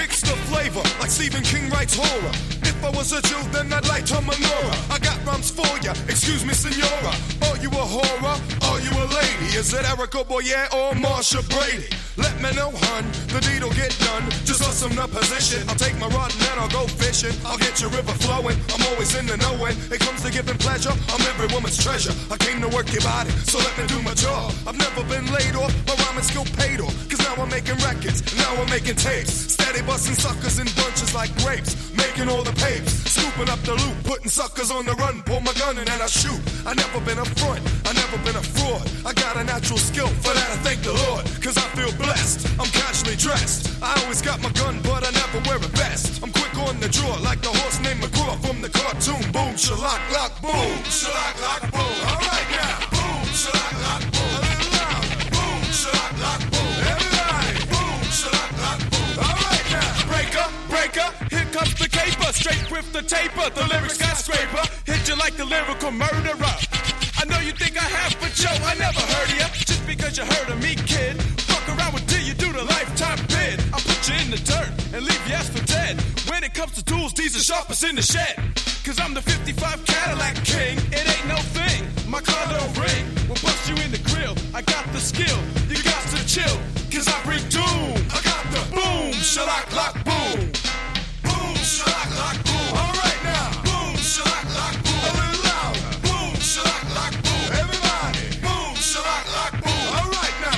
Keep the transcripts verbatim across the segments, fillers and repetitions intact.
kicks the flavor like Stephen King writes horror. If I was a Jew, then I'd light a menorah. I got rhymes for ya, excuse me, senora. Are you a horror? Are you a lady? Is it Erica Boyer or Marsha Brady? Let me know, hun, the deed'll get done. Just awesome the position. I'll take my rod and then I'll go fishing. I'll get your river flowing. I'm always in the know when it comes to giving pleasure. I'm every woman's treasure. I came to work your body, so let me do my job. I've never been laid off, my rhyming skill paid off. Cause now I'm making records, now I'm making tapes. Steady busting suckers in bunches like grapes. Making all the papes, scooping up the loot, putting suckers on the run. Pull my gun and then I shoot. I never been a front, I never been a fraud. I got a natural skill, for that I thank the Lord. Cause I feel blessed, I'm casually dressed. I always got my gun, but I never wear a vest. I'm quick on the draw, like the horse named McGraw from the cartoon. Boom, shalak, lock, boom, shalak, lock, boom. All right now, boom, shalak, lock, boom. A little loud, boom, shalak, lock, boom. Everybody, boom, shalak, lock, boom. All right now, breaker, breaker, here comes the caper, straight with the taper, the lyric skyscraper, hit you like the lyrical murderer. I know you think I have, but yo, I never heard of ya. Just because you heard of me, kid. Fuck around with D, you do the lifetime bid. I'll put you in the dirt and leave you ass for dead. When it comes to tools, these are sharpest in the shed. Cause I'm the fifty-five Cadillac king, it ain't no thing. My car don't ring, we'll bust you in the grill. I got the skill, you got to chill. Cause I bring doom, I got the boom, shalak, lock, boom. Boom, shalak, lock, boom. All right now, boom, shalak, lock, boom. A little louder, boom, shalak, lock, boom. Everybody, boom, shalak, lock, boom. All right now.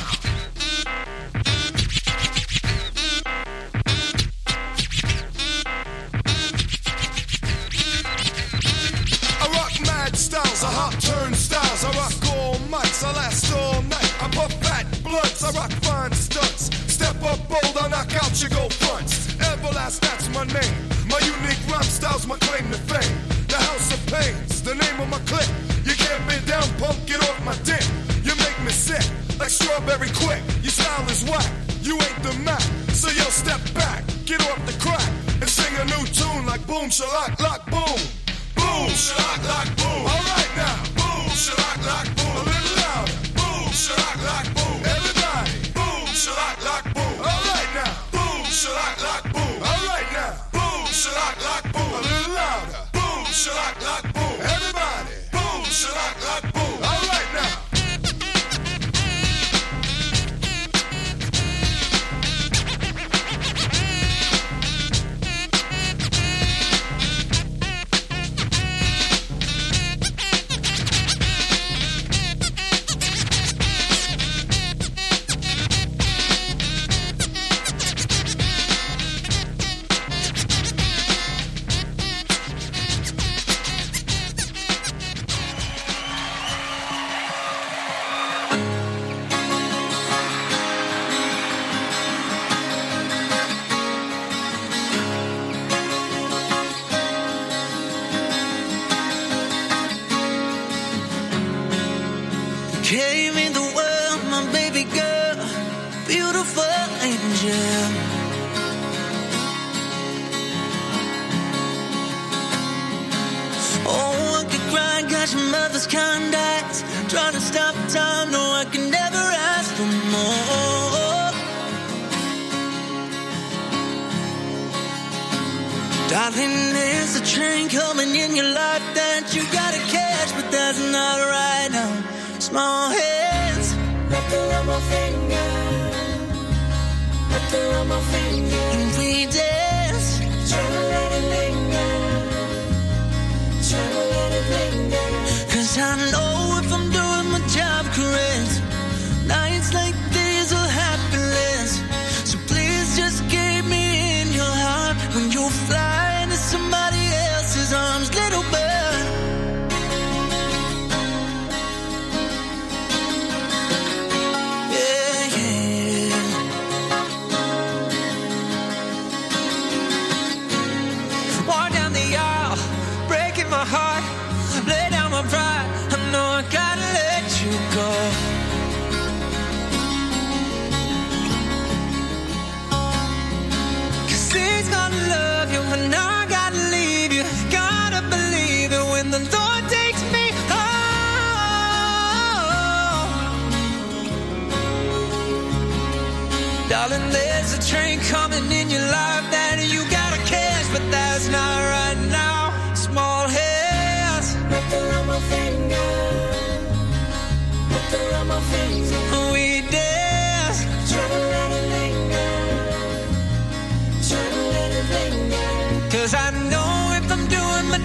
I rock mad styles, I hot turnstiles. I rock all mics, I last all night. I puff fat blunts, I rock fine stunts. Step up bold, I'll knock out your gold fronts. Everlast, that's my name. My unique rhyme style's my claim to fame. The House of Pains, the name of my clique. You can't be down, punk, get off my dick. You make me sick, like strawberry quick. Your style is whack, you ain't the Mac. So yo, step back, get off the crack, and sing a new tune like boom, shalak, lock, boom. Boom, shalak, lock, boom. All right now, boom, shalak, lock, boom. A little louder, boom, shalak, lock, boom. Everybody, boom, shalak, lock, boom. All right now, boom, shalak, lock, boom. All right now, boom, shalak, lock, boom. A little louder, boom, shalak, lock, boom. Everybody, boom, shalak, lock, boom. All right now. Came in the world, my baby girl, beautiful angel. Oh, I could cry, got your mother's kind eyes, trying to stop time, no, I can never ask for more. Darling, there's a train coming in your life that you gotta catch, but that's not right now. Small hands wrapped around my finger, wrapped around my finger, and we dance, trying to let it linger, trying to let it linger. Cause I know if I'm doing my job correct, nights like these will happen less. So please just keep me in your heart when you fly into somebody else's arms, little bird.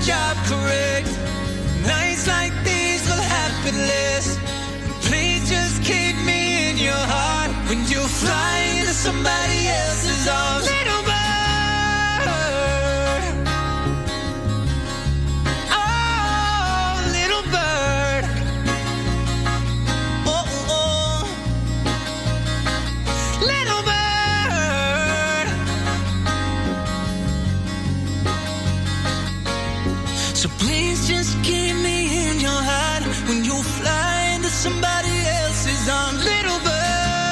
job correct. Nights like these will happen less. Please just keep me in your heart when you fly into somebody else's arms. Little bird, oh, little bird, oh, oh, little bird. So please just keep me in your heart when you fly into somebody else's arms, little bird.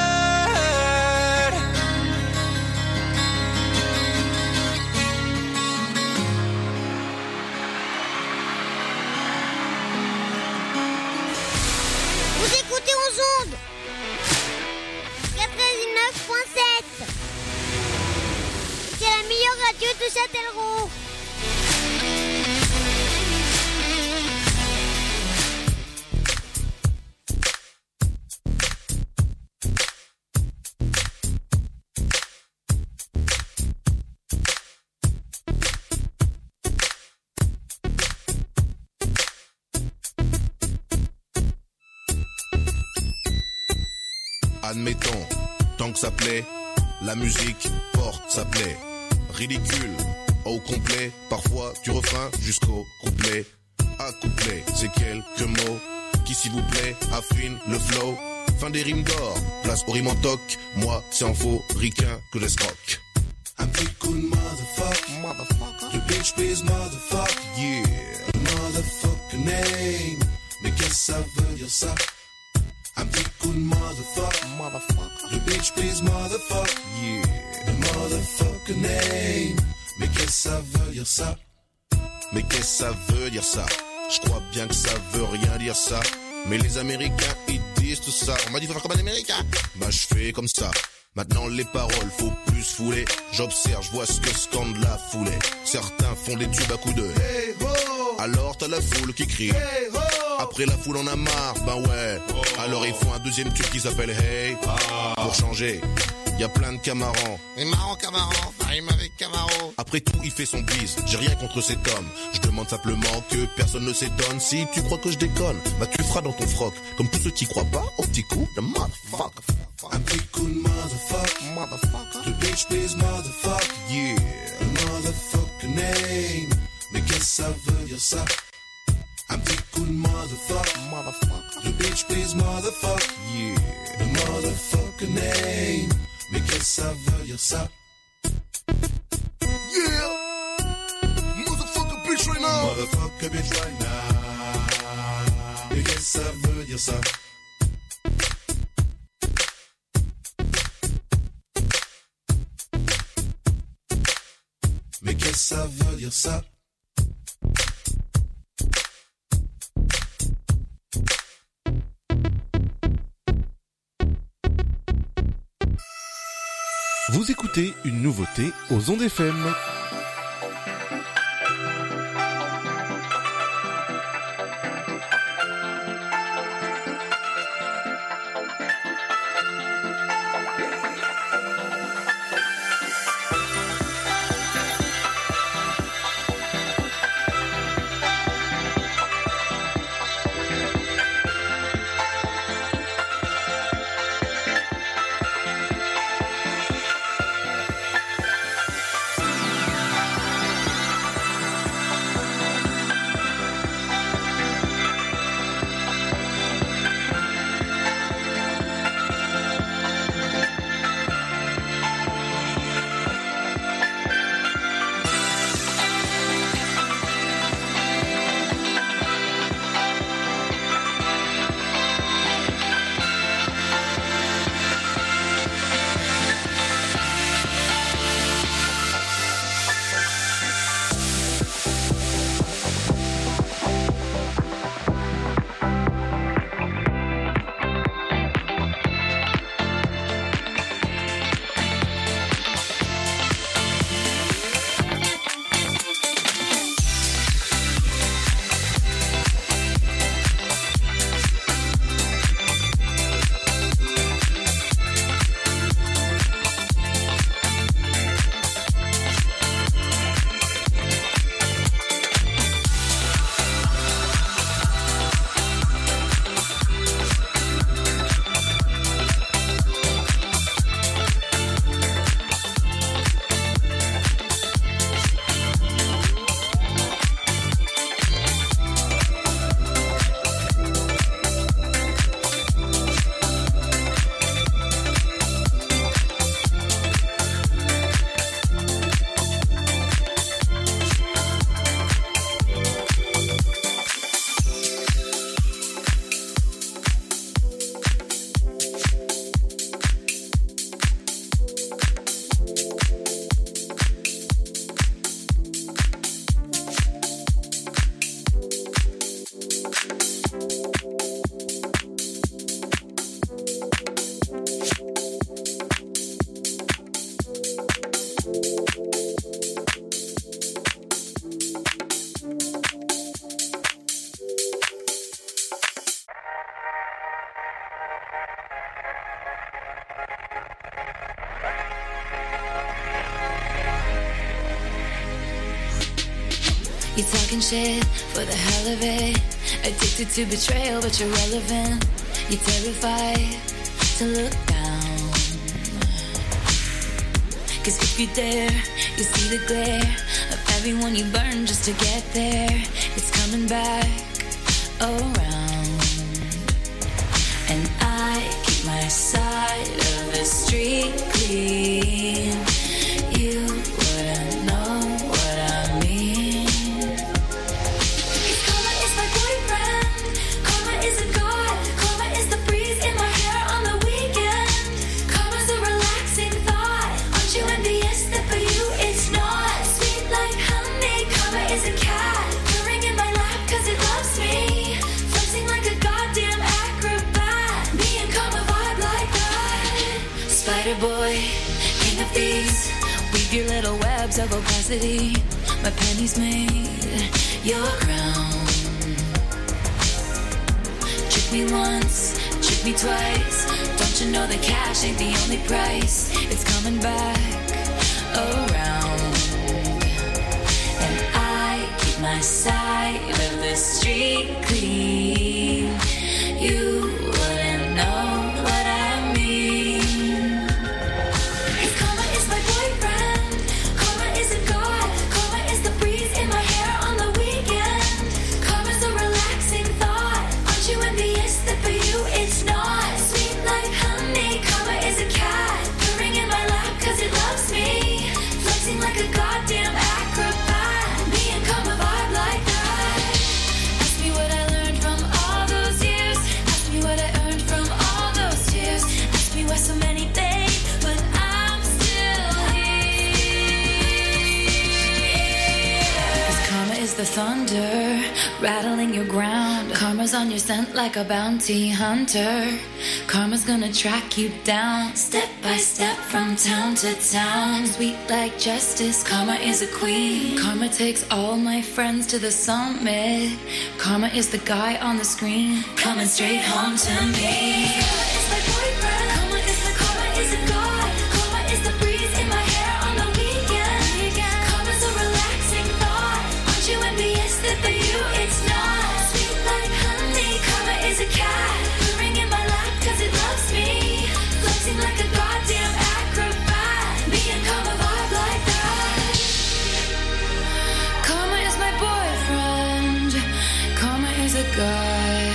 Vous écoutez aux ondes quatre-vingt-dix-neuf point sept. C'est la meilleure radio de Châtellerault. Admettons, tant que ça plaît, la musique porte sa plaie. Ridicule, au complet, parfois du refrain jusqu'au couplet. À couplet, c'est quelques mots qui s'il vous plaît affinent le flow. Fin des rimes d'or, place au rime en toc. Moi, c'est en faux ricain que j'escroque. I'm cool motherfucker, motherfucker. The bitch please motherfucker, Yeah. the motherfucker name. Mais qu'est-ce que ça veut dire ça? I'm cool motherfucker, motherfucker. The bitch please motherfucker, Yeah. the motherfucker name. Mais qu'est-ce que ça veut dire ça? Mais qu'est-ce que ça veut dire ça? Je crois bien que ça veut rien dire ça. Mais les Américains, ils disent tout ça. On m'a dit faut faire comme un Américain. Bah je fais comme ça. Maintenant les paroles, faut plus fouler. J'observe, je vois ce que scande la foulée. Certains font des tubes à coups de Hey ho, alors t'as la foule qui crie. hey ho. Après la foule en a marre, ben ouais. Alors ils font un deuxième tube qui s'appelle Hey. Pour changer, y a plein de camarans. Mais marrant Camaro, ça rime avec Camaro. Après tout, il fait son bise. J'ai rien contre cet homme. Je demande simplement que personne ne s'étonne. Si tu crois que je déconne, bah tu feras dans ton froc. Comme tous ceux qui croient pas au petit coup de motherfucker. I'm cool motherfucker, Motherfucker. the bitch please motherfucker, Yeah. the motherfucker name. Mais qu'est-ce que ça veut dire ça? I'm cool motherfucker, Motherfucker. the bitch please motherfucker, Yeah. the motherfucker name. Mais qu'est-ce que ça veut dire ça? Yeah. Motherfucker bitch right now. Motherfucker bitch right now. Mais qu'est-ce que ça veut dire ça? Mais qu'est-ce que ça veut dire ça? Vous écoutez une nouveauté aux ondes F M. You talking shit for the hell of it. Addicted to betrayal, but you're relevant. You're terrified to look down. Cause if you dare, you see the glare of everyone you burn just to get there. It's coming back around. And I keep my side of the street clean. You wouldn't know what I mean. Cause karma is my boyfriend. Karma is a god. Karma is the breeze in my hair on the weekend. Karma's a relaxing thought. Aren't you envious that for you it's not? Sweet like honey. Karma is a cat purring in my lap cause it loves me. Flexing like a goddamn acrobat. Me and karma vibe like that. Spider boy, king of thieves. Weave your little webs of opacity. My pennies made your crown. Trick me once, trick me twice. Don't you know that cash ain't the only price? It's coming back around. And I keep my side of the street clean. You wouldn't know what I mean. Cause karma is my boyfriend. Karma is a god. Karma is the breeze in my hair on the weekend. Karma's a relaxing thought. Aren't you envious that for you it's not? Sweet like honey. Karma is a cat purring in my lap cause it loves me. Flexing like a goddamn acrobat. Me and karma vibe like that. Ask me what I learned from all those years. Ask me what I earned from all those tears. Ask me why so many fade, but I'm still here. Cause karma is the thunder rattling your ground. Karma's on your scent like a bounty hunter. Karma's gonna track you down, step by step from town to town. Sweet like justice, karma is a queen. Karma takes all my friends to the summit. Karma is the guy on the screen, coming straight home to me. Karma is my boyfriend. Karma is the karma is a god. Karma is the breeze in my hair on the weekend. Karma's a relaxing thought. Aren't you envious that for you it's not? Sweet like honey. Karma is a cat purring in my lap cause it loves me. Flexing like a goddamn acrobat. Me and karma vibe like that. Karma is my boyfriend. Karma is a god.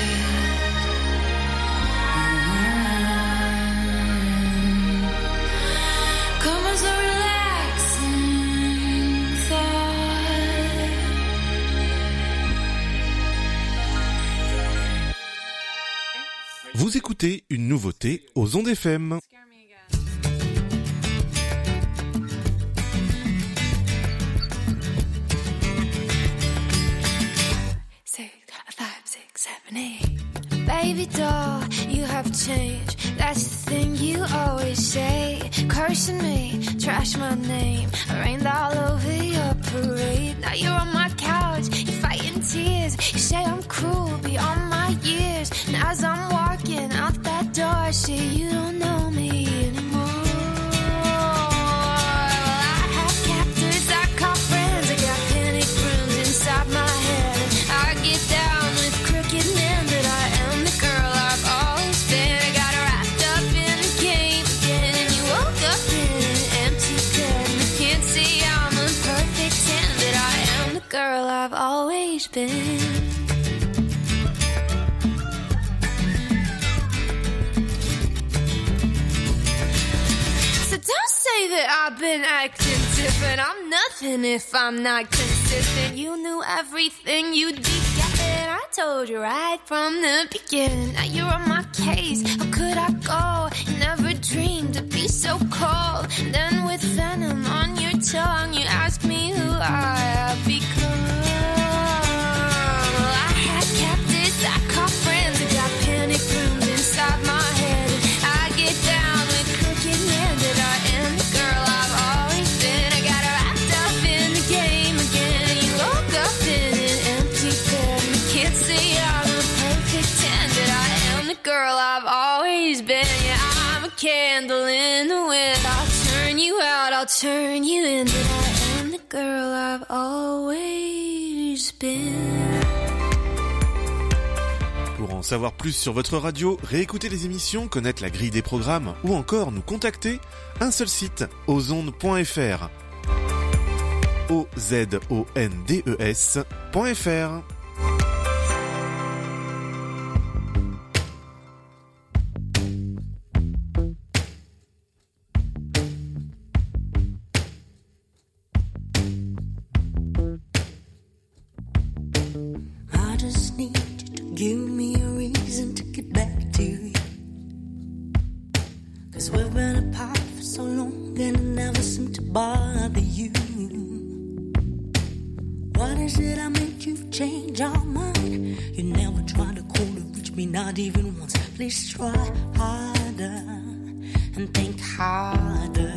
Mm-hmm. Karma's a relaxing thought. Vous écoutez une nouveauté aux ondes F M. Six, five, six, seven, eight. Baby doll, you have changed. That's the thing you always say. Cursing me, trash my name. I rained all over your parade. Now you're on my couch, you're fighting tears. You say I'm cruel beyond my years. And as I'm walking out that door, I see you don't know me anymore. Well, I have captors, I call friends. I got panic rooms inside my head. And I get down with crooked men, but I am the girl I've always been. I got wrapped up in the game again, and you woke up in an empty bed. And I can't say I'm a perfect ten, but I am the girl I've always been. So don't say that I've been acting different. I'm nothing if I'm not consistent. You knew everything you'd be getting. I told you right from the beginning. Now you're on my case. How could I go? You never dreamed to be so cold. And then with venom on your tongue, you ask me who I have become. Well, I had captives, I call friends. I got panic rooms inside my head. And I get down with crooked men, but I am the girl I've always been. I got wrapped up in the game again. And you woke up in an empty bed. And I can't say I'm a perfect ten, but I am the girl I've always been. Yeah, I'm a candle in the wind. I'll turn you out, I'll turn you in, but I am the girl I've always spin. Pour en savoir plus sur votre radio, réécouter les émissions, connaître la grille des programmes ou encore nous contacter, un seul site, ozondes point f r. O Z O N D E S point F R. I just need you to give me a reason to get back to you. 'Cause we've been apart for so long and it never seemed to bother you. What is it I made you change your mind? You never tried to call to reach me, not even once. Please try harder and think harder.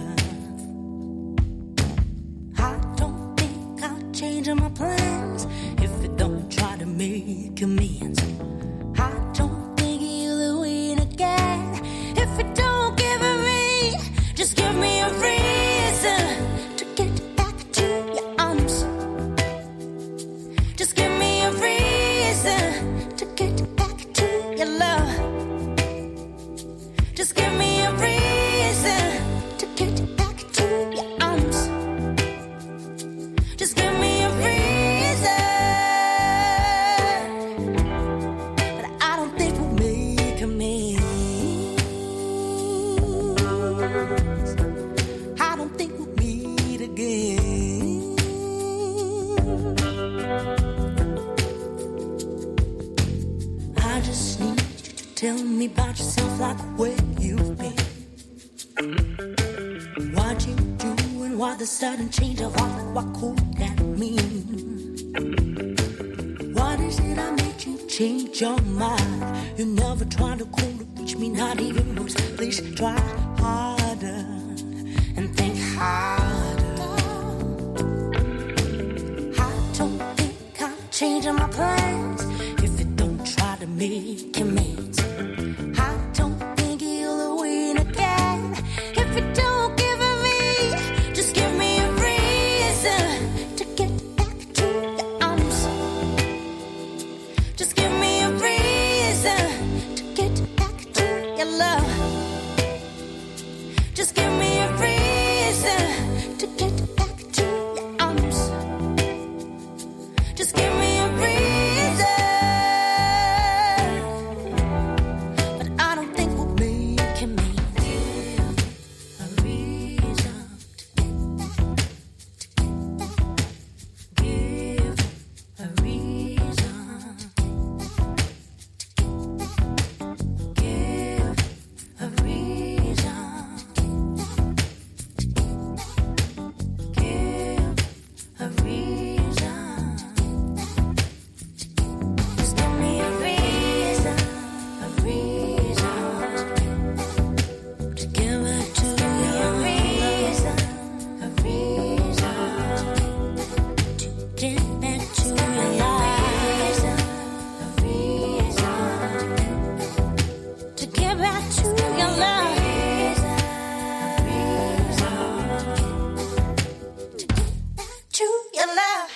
I don't think I'll change my plans if you don't try to make amends. I don't think you'll win again if you don't give a ring. Just give me a reason to get back to your arms. Just give me a reason to get back to your love. Just give me a reason to get back to your arms. Just give me a reason. But I don't think we'll make amends. I don't think we'll meet again. I just need you to tell me about yourself, like where you've been. What you do and why the sudden change of heart, what could that mean? What is it I made you change your mind? You never tried to call to reach me, not even once. Please try harder and think harder. I don't think I'll change my plans if you don't try to make amends. I don't think you'll win again if you don't give a me. Just give me a reason to get back to your arms. Just give me a reason to get back to your love. Just give me a reason to get back to your arms. Just give me a reason. But I don't think we'll make it mean. A reason to get back, to get back. Give a reason. Give a reason. Give a reason. Just give me a reason, a reason to give it to you. A reason, a reason to get back to your life. A reason to get back to your love. A reason to get back to your love.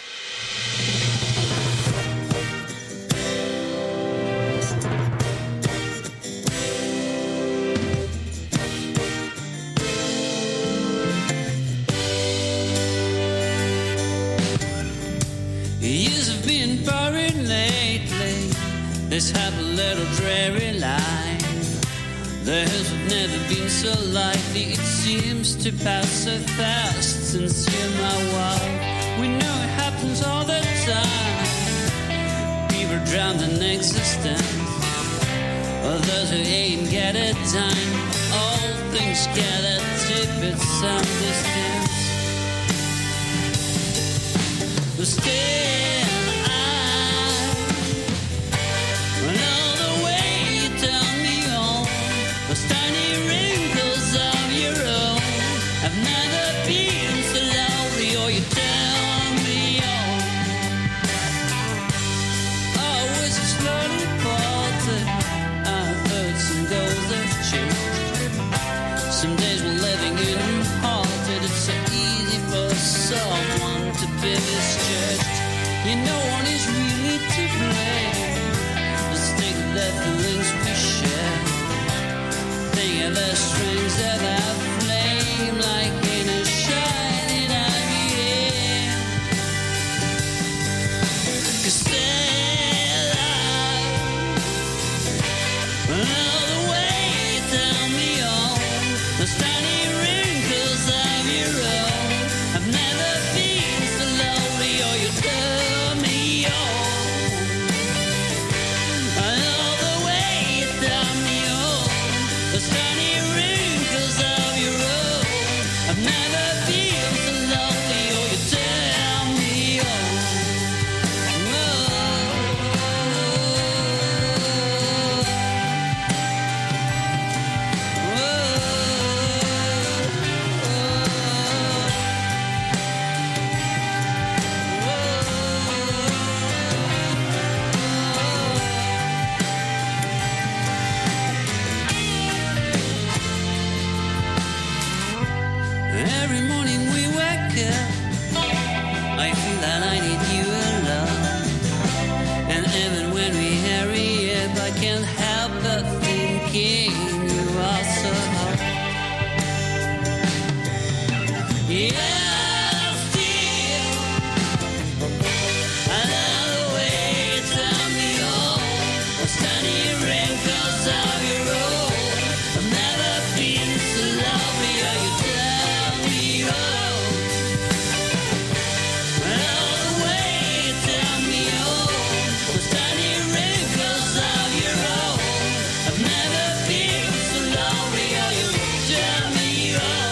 Years have been boring lately. This have a little dreary life. The hills have never been so lively. It seems to pass so fast since you're my wife. We know it happens all the time. People drowned in existence. Others who ain't get a dime. All things get a tip at some distance. But still I know the way you turn me on. Those tiny wrinkles of your own. I've never been so lonely, or you turn me on. Always a slowly portrait. Our thoughts and goals have changed. Some days we're living in haunted. It's so easy for someone to be misjudged. You know one is the strings of that flame like in a shining idea. 'Cause Stella, all the way down me on the tiny wrinkles of your own. I've never been so lonely, or you tell me on. All the way down me on the tiny wrinkles of your own. I've never been so lonely, or you tell me on. Every morning we wake up, I feel that I need you alone. And even when we hurry up, I can't help but thinking you are so hot. Yeah, still, another way down the old, those tiny wrinkles of your own. I've never been so lovely, or you tell me oh. All the way down the old, those tiny wrinkles of your own. I've never been so lonely, or you tell me oh.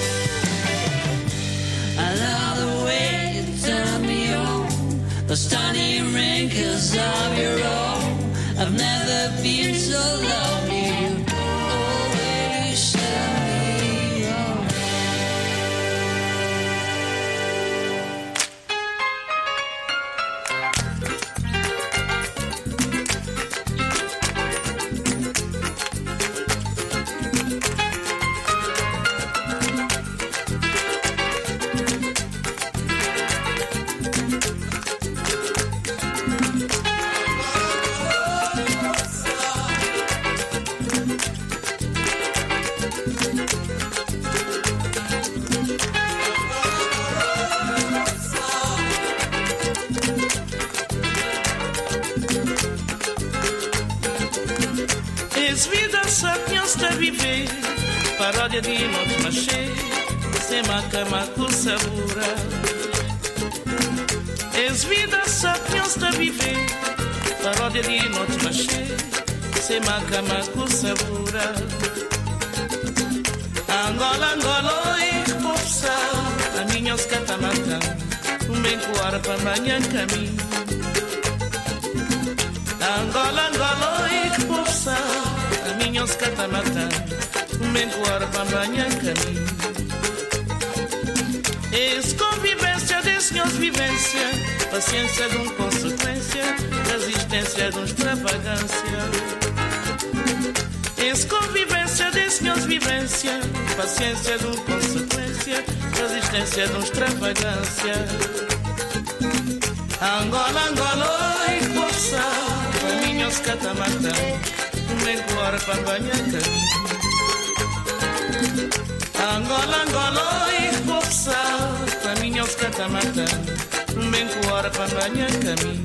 I love the way you tell me oh, those tiny wrinkles of your own. I've never been so lonely, you always tell me oh. És vida sapiens de viver, paródia de noite machê, sem macama com sabura. És vida sapiens de viver, paródia de noite machê, sem macama com sabura. Angola, Angola, oi, popsa, a minha os catamatã, um bem coar para amanhã caminho. Angola, Angola, oi, popsa, a minha os catamatã, um bem coar para amanhã caminho. És convivência de senhores vivência, paciência de um consequência, resistência de um extravagância. És convivência de senhores vivência, paciência de um consequência, resistência de um extravagância. Angola, Angola, oi, força, caminhos catamatã, nem cor para banhar caminho. Angola, Angola, oi, força, caminhos catamatã, nem cor para banhar caminho.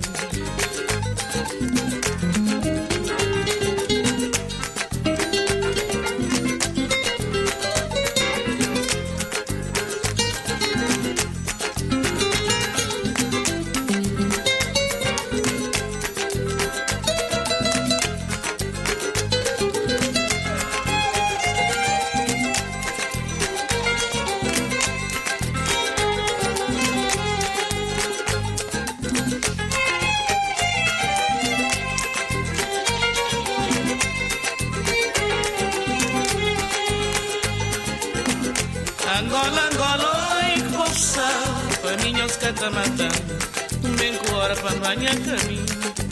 Angola, Angola, oi, força, caminhos catamatã, bem cor para banhar caminho.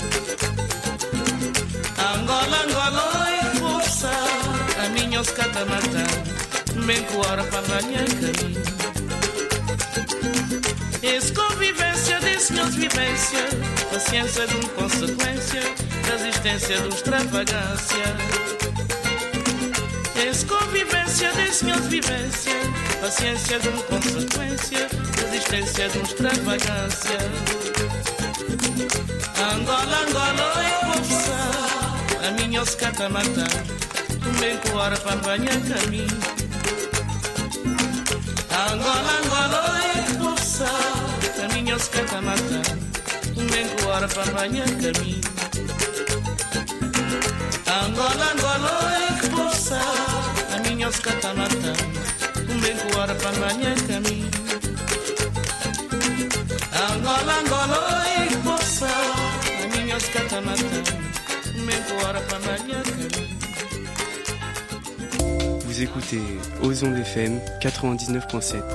Angola, Angola, oi, força, caminhos catamatã, bem cor para banhar caminho. És convivência de senhores vivência, paciência de um consequência, resistência de um extravagância. Desse convivência, desse minha vivência, paciência de uma consequência, resistência de uma extravagância. Angola, Angola, eu vou passar, a minha oscata matar, bem com hora para banhar caminho. Angola, Angola, eu vou passar, a minha oscata matar, bem com hora para banhar caminho. Angola, Angola, eu vou passar, a minha oscata matar, bem com hora para banhar caminho. Angola, Angola, eu vou passar, a minha oscata matar, bem com hora para banhar caminho. Vous écoutez Ozon F M quatre-vingt-dix-neuf point sept.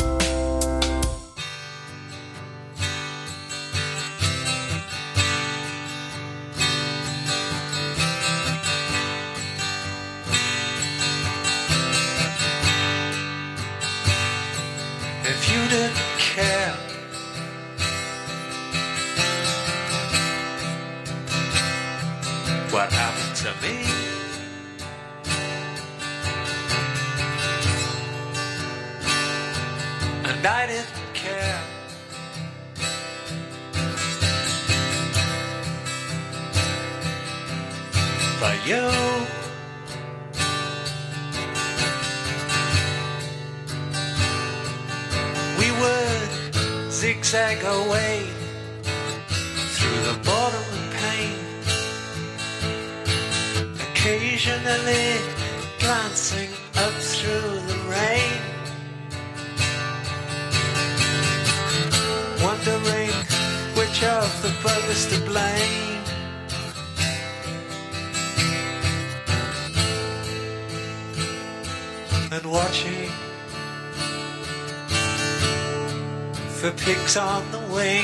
If you didn't care, what happened to me? And I didn't care. But you, we would zigzag away through the border of pain, occasionally glancing up through the rain, wondering which of the brothers to blame. And watching for pigs on the wing.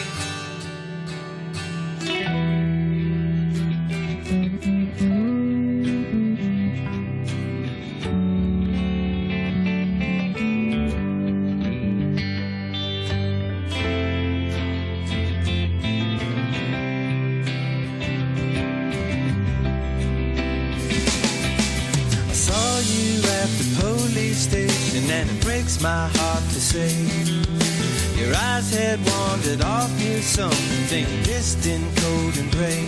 And it breaks my heart to say your eyes had wandered off near something distant, cold and gray.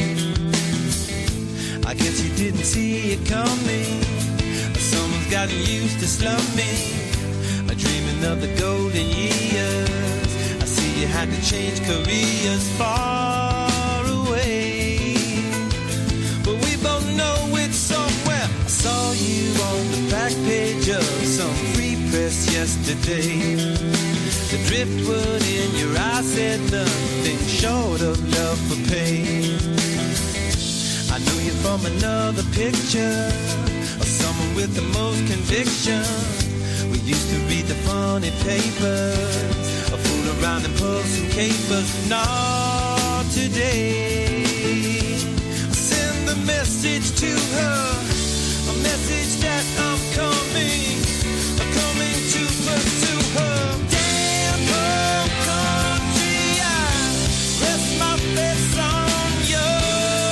I guess you didn't see it coming. Someone's gotten used to slumming, dreaming of the golden years. I see you had to change careers far away, but we both know it's somewhere. I saw you on the back page of some free press yesterday. The driftwood in your eyes said nothing short of love for pain. I knew you from another picture, of someone with the most conviction. We used to read the funny papers, a fool around in pubs and capers. Not today. Send the message to her, a message that I'm coming, coming to pursue her. Damn home country, I rest my face on your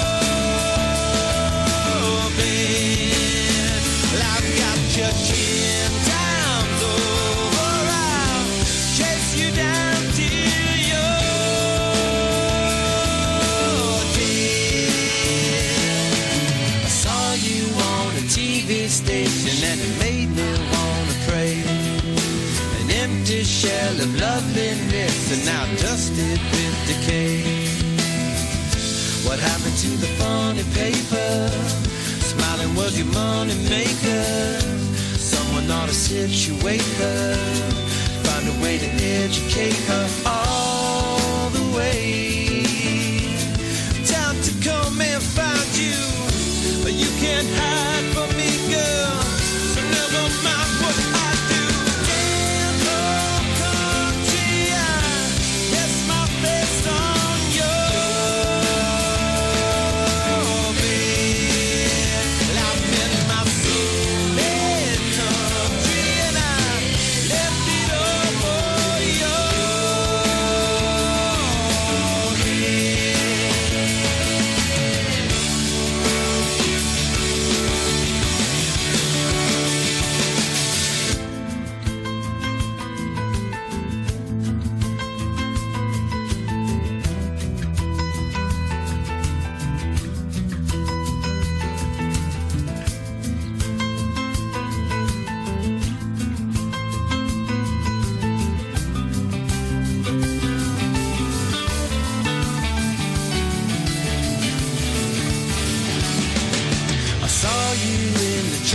bed. Well, I've got your ten times over, I'll chase you down till you're dead. I saw you on a T V station and it made me wanna pray. An empty shell of loveliness and now dusted with decay. What happened to the funny paper? Smiling was your money maker. Someone ought to situate her, find a way to educate her all the way down to come and find you. But you can't hide from me, girl, so never mind what I do. Damn home country, I rest my face on your bed. Well, I've met my soul in country and I left it all for your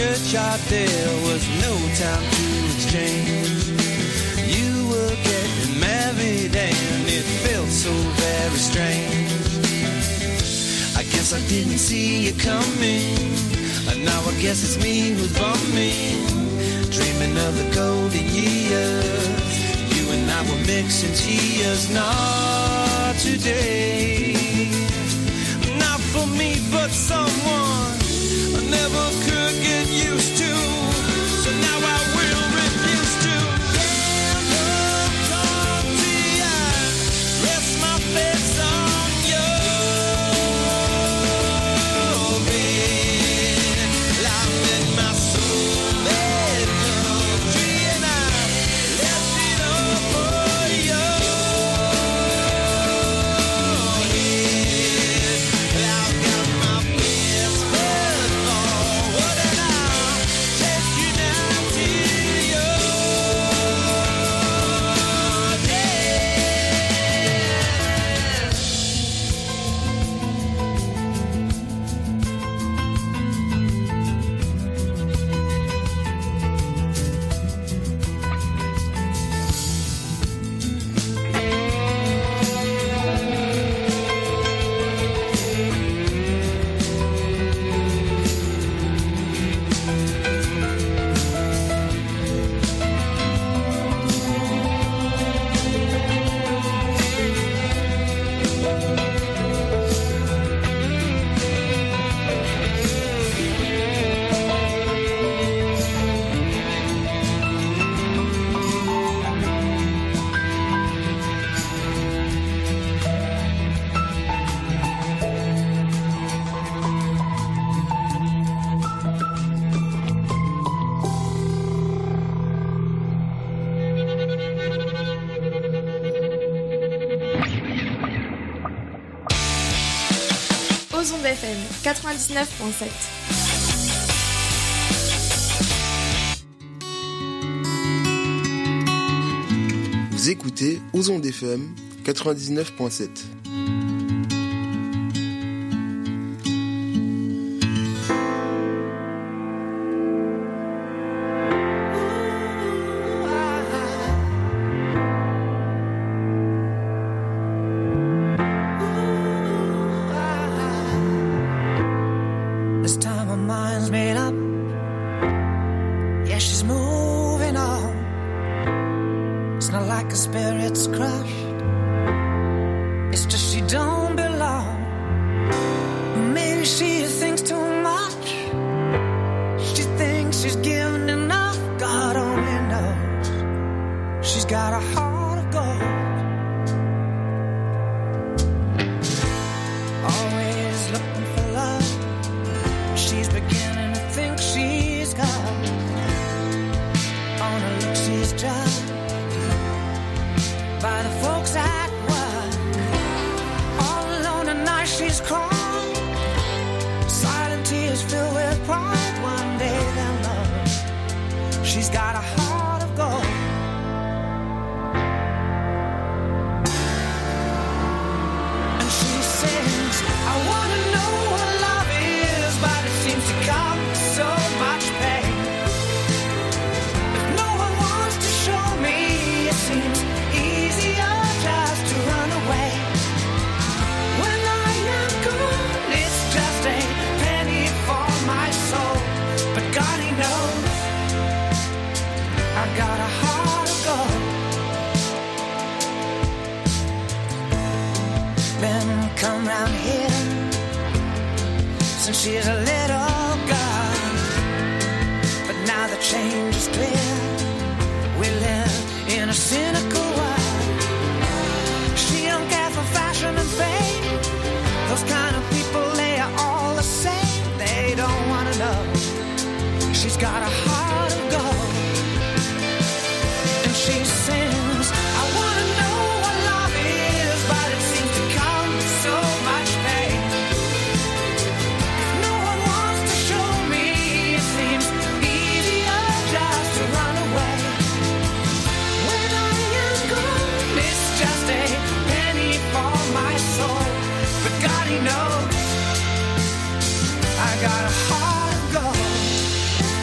churchyard there was no time to exchange. You were getting married and it felt so very strange. I guess I didn't see you coming, and now I guess it's me who's bumming, dreaming of the golden years. You and I were mixing tears, not today. Not for me, but someone I never could get used to. So now I will refuse to ever talk to you. Rest my face on you, bed. Life in my soul, that country, and I left it all for you. Yeah, I've got my best foot forward, and I'll take you down to your Aux ondes F M quatre-vingt-dix-neuf virgule sept. Vous écoutez Aux ondes F M quatre-vingt-dix-neuf virgule sept. This time her mind's made up. Yeah, she's moving on. It's not like her spirit's crushed. It's just she don't belong. Maybe she thinks too much. She thinks she's given enough. God only knows. She's got a heart of gold. Always looking for love. She's beginning to think she's got. On her look she's judged by the folks at work. All alone at night she's crying. Silent tears filled with pride. One day they'll know she's got a heart of gold. And she says, I wanna know what love is, but it seems to come with so much pain. If no one wants to show me, it seems easier just to run away. When I am gone, it's just a penny for my soul. But God, He knows I've got a heart of gold. Been come round here since she's a little girl, but now the change is clear. We live in a cynical world. She don't care for fashion and fame. Those kind of people, they are all the same. They don't wanna know she's got a heart of gold. And she sings, I wanna know what love is, but it seems to come with so much pain. If no one wants to show me, it seems easier just to run away. When I am gone, it's just a penny for my soul. But God, He knows I got a heart of gold.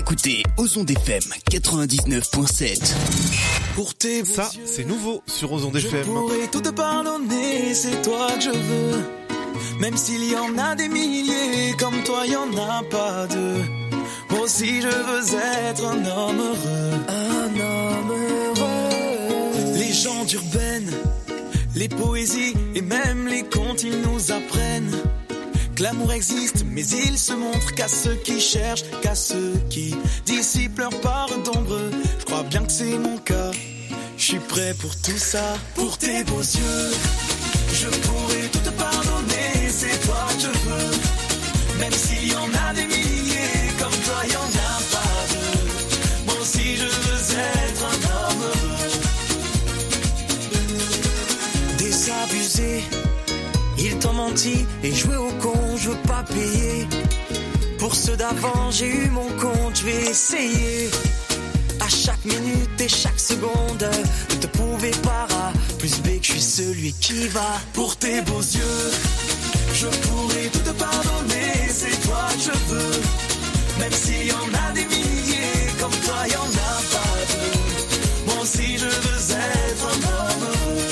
écoutez Ozon F M quatre-vingt-dix-neuf virgule sept. Pour tes beaux Ça, yeux, c'est nouveau sur Ozon F M. je pourrais tout te pardonner, c'est toi que je veux. Même s'il y en a des milliers, comme toi il y en a pas deux. Moi aussi je veux être un homme heureux. Un homme heureux. Les gens d'urbaine, les poésies et même les contes, ils nous apprennent que l'amour existe, mais il se montre qu'à ceux qui cherchent, qu'à ceux qui dissipent leur part d'ombre. Je crois bien que c'est mon cas. Je suis prêt pour tout ça, pour tes beaux yeux. Je pourrais tout te pardonner, c'est toi que je veux. Même s'il y en a des milliers, comme toi il y en a pas deux. Moi aussi je veux être un homme heureux. Désabusé, ils t'ont menti et joué au con, je veux pas payer. Pour ceux d'avant, j'ai eu mon compte, je vais essayer. À chaque minute et chaque seconde, de te prouver par A plus B que je suis celui qui va. Pour tes beaux yeux, je pourrais tout te pardonner, c'est toi que je veux. Même s'il y en a des milliers, comme toi il y en a pas deux. Moi aussi je veux être un homme heureux.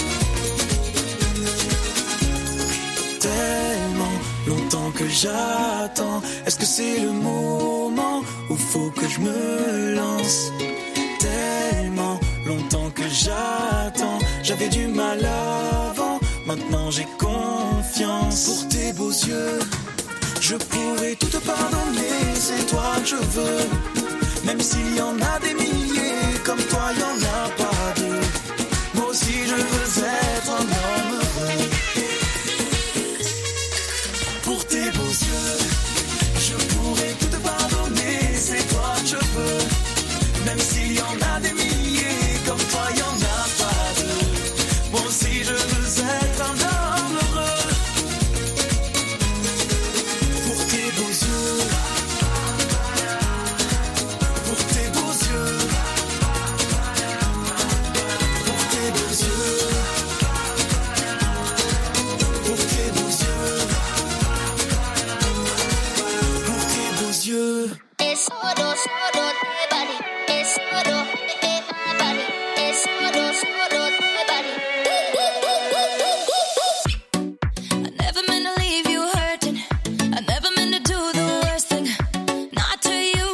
Tellement longtemps que j'attends, est-ce que c'est le moment où faut que je me lance? Tellement longtemps que j'attends, j'avais du mal avant, maintenant j'ai confiance. Pour tes beaux yeux, je pourrais tout te pardonner, c'est toi que je veux. Même s'il y en a des milliers, comme toi il y en a pas deux. Moi aussi je veux être un homme heureux. Pour tes beaux yeux, je pourrais tout te pardonner, c'est toi que je veux. Même s'il y en a des milliers, comme toi il y en a pas deux. Moi aussi je veux être un homme heureux. Pour tes beaux yeux, pour tes beaux yeux, pour tes beaux yeux, pour tes beaux yeux, pour tes beaux yeux. Es oro, oro, te vale. Es oro, te vale. Es oro, oro, te vale. I never meant to leave you hurting. I never meant to do the worst thing. Not to you.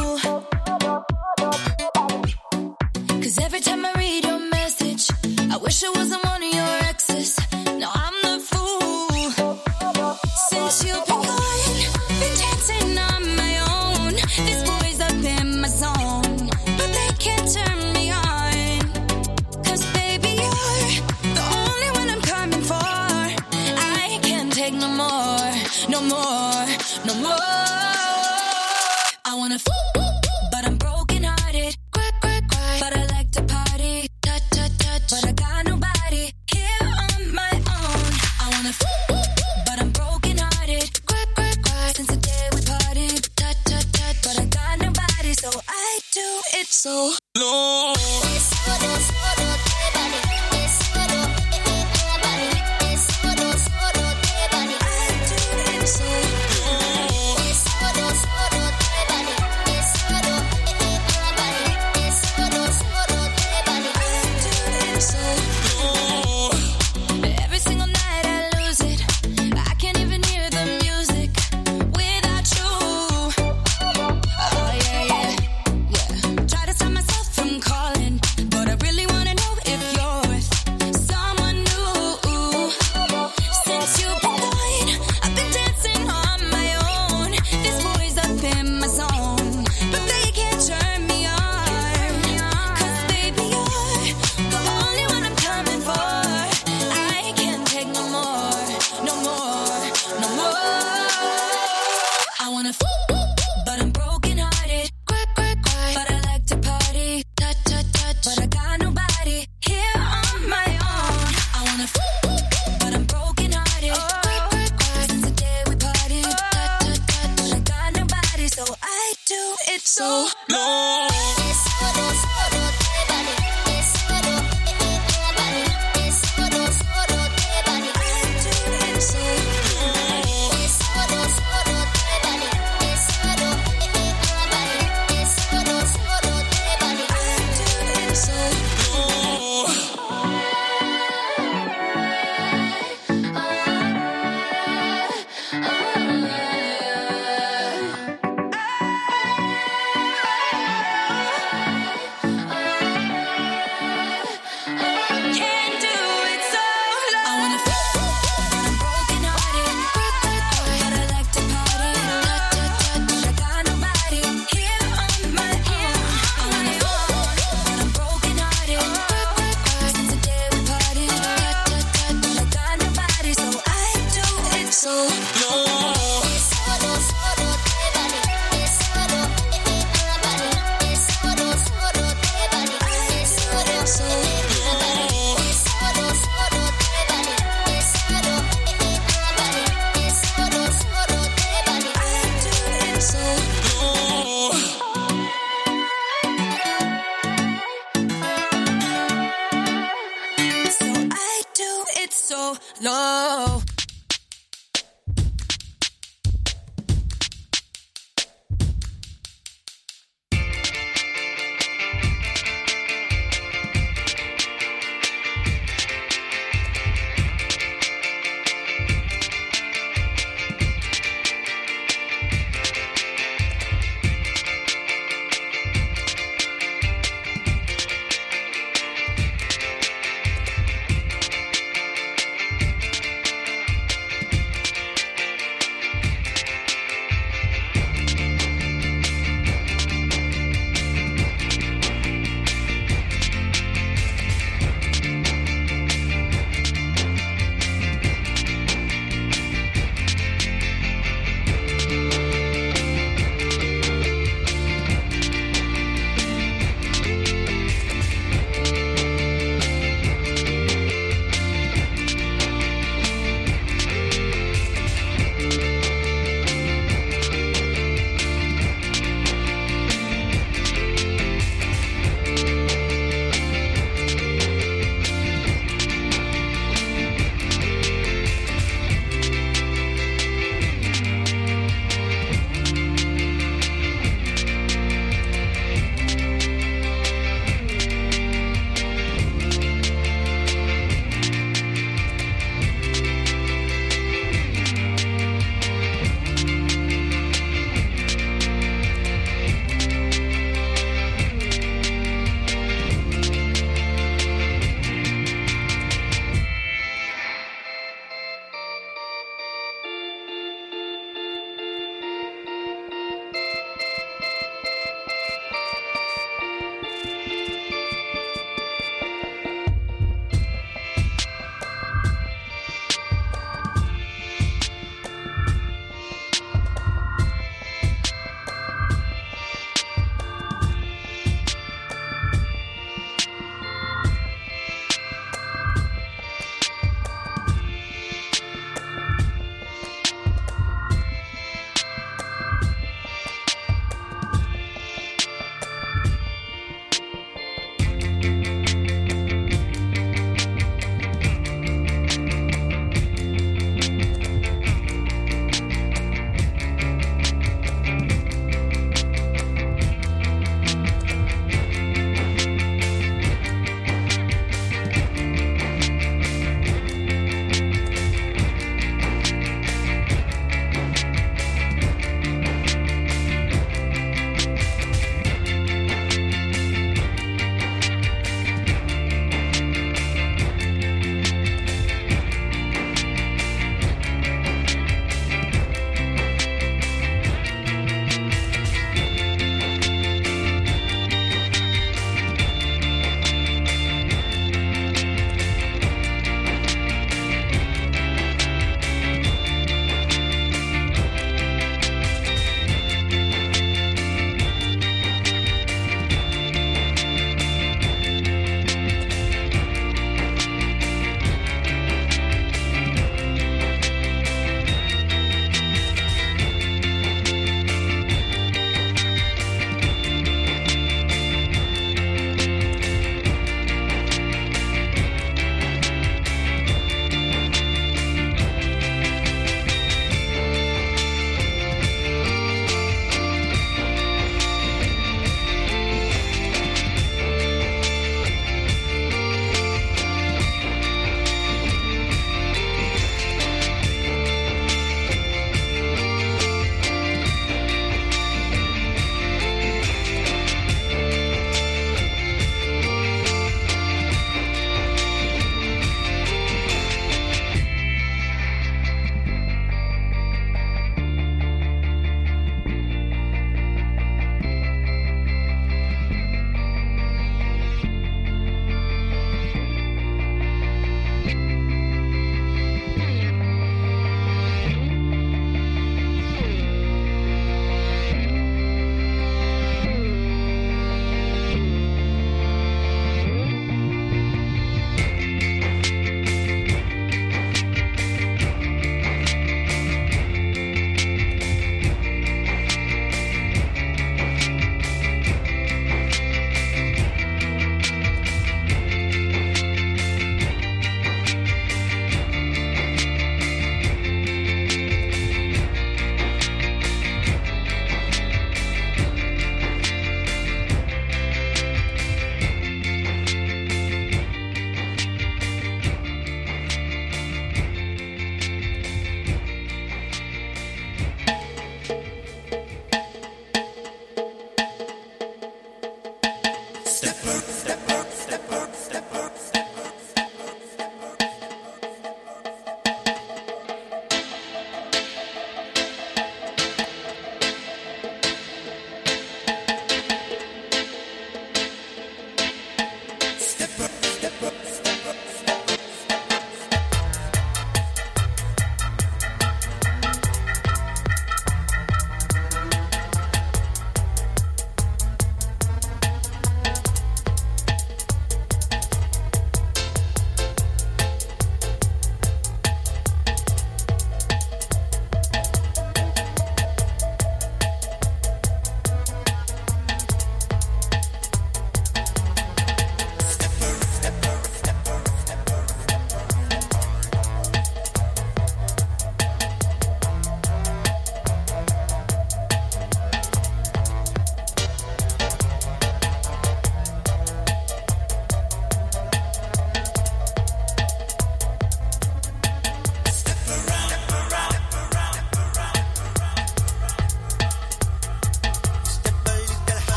'Cause every time I read your message, I wish I wasn't one of your exes. Now I'm the fool. Since you've been gone, been dancing on my own. This boy's up in my zone, but they can't turn me on. 'Cause baby, you're the only one I'm coming for. I can't take no more, no more, no more. I wanna f- but I'm broken hearted. But I like to party, touch, touch, touch. But I got nobody here on my own. I wanna f- but I'm broken hearted. Since the day we parted, touch, touch, touch. But I got nobody, so I do it so low. Es oro, oro, te vale. Es oro, te vale. Es oro, oro, te vale. I do it so low. Es oro, oro, te vale. Es oro, te vale. Es oro, oro, te vale. I do it so low. Every single night I lose it. I can't even hear the music without you. Oh yeah, yeah, yeah. Try to stop myself from calling No.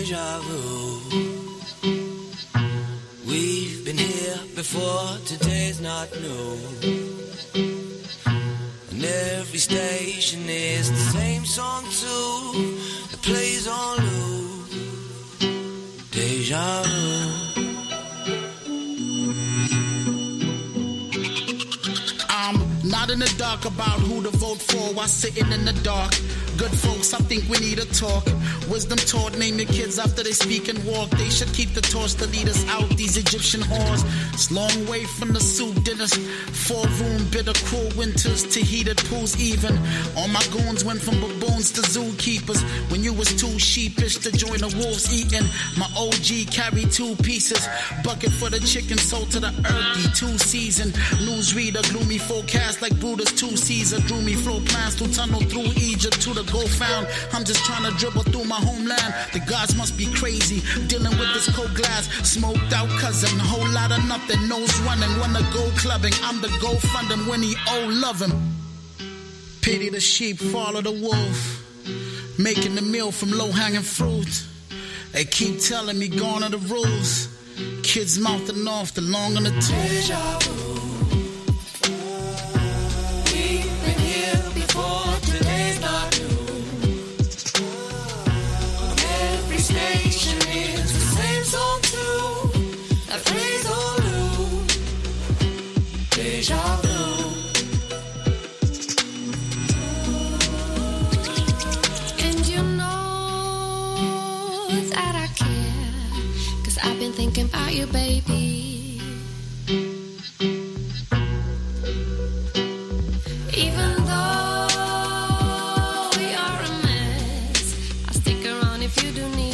Deja vu. We've been here before, today's not new. And every station is the same song too. It plays on loop. Deja vu. Not in the dark about who to vote for while sitting in the dark. Good folks, I think we need a talk. Wisdom taught, name your kids after they speak and walk. They should keep the torch to lead us out, these Egyptian whores. It's long way from the soup dinners. Four room, bitter, cruel winters to heated pools even. All my goons went from baboons to zookeepers. When you was too sheepish to join the wolves eating. My O G carried two pieces. Bucket for the chicken, sold to the earthy. Two season, newsreader, gloomy forecast like Brutus, two Caesar. Drew me flow plans to tunnel through Egypt to the gold found. I'm just trying to dribble through my homeland. The gods must be crazy, dealing with this cold glass. Smoked out cousin, whole lot of nothing. Nose running, wanna go clubbing. I'm the go fund him when he owe love him. Pity the sheep, follow the wolf. Making the meal from low hanging fruit. They keep telling me gone are the rules. Kids mouthing off the long and the tall. Thinking about you, baby. Even though you're a mess, I'll stick around if you do need